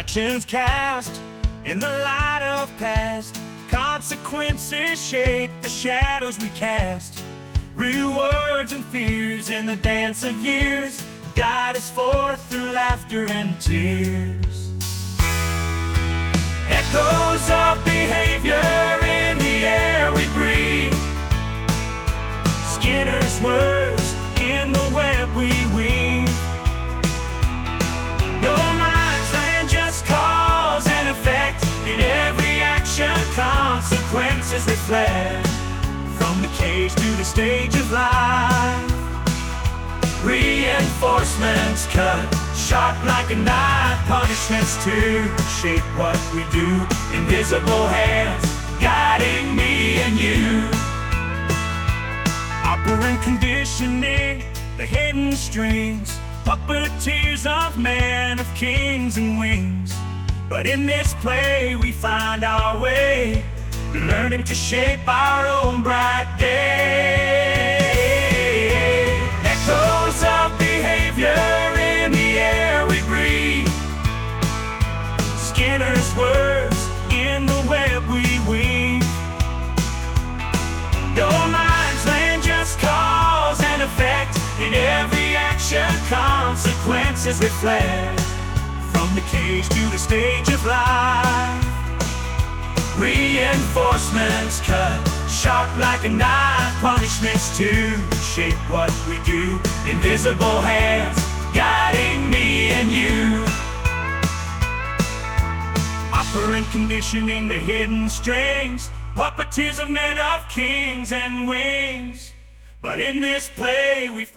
actions cast in the light of past. Consequences shape the shadows we cast. Real words and fears in the dance of years guide us forth through laughter and tears. Echoes of behavior in the air we breathe. Skinner's words in the web we weave. No minds and just cause and effect. In every action, consequences reflect. From the cage to the stage of life, reinforcements cut sharp like a knife. Punishments to shape what we do. Invisible hands guiding me and you. Operant conditioning, the hidden strings. Puppeteers of men, of kings and wings. But in this play we find our way, learning to shape our own bright day. Echoes of behavior in the air we breathe. Skinner's words in the web we weave. No minds land, just cause and effect. In every action, consequences reflect. From the cage to the stage of life, reinforcements cut sharp like a knife. Punishments to shape what we do. Invisible hands guiding me and you. Operant conditioning, the hidden strings. Puppeteers of men, of kings and wings. But in this play we